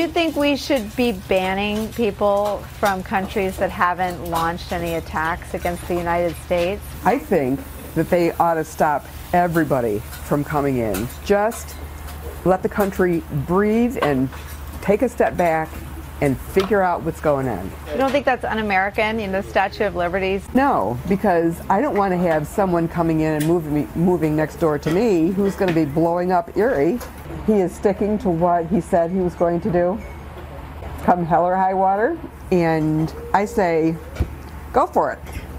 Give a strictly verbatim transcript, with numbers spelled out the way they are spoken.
you think we should be banning people from countries that haven't launched any attacks against the United States? I think that they ought to stop everybody from coming in. Just let the country breathe and take a step back and figure out what's going on. You don't think that's un-American, you know, the Statue of Liberty? No, because I don't want to have someone coming in and moving, me, moving next door to me who's going to be blowing up Erie. He is sticking to what he said he was going to do, come hell or high water, and I say, go for it.